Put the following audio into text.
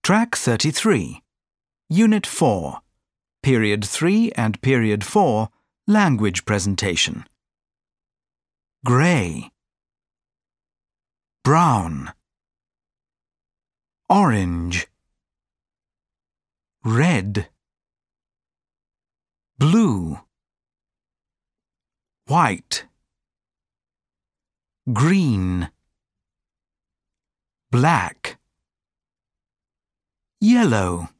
Track 33. Unit 4. Period 3 and Period 4. Language presentation. Grey. Brown. Orange. Red. Blue. White. Green. Black. Yellow.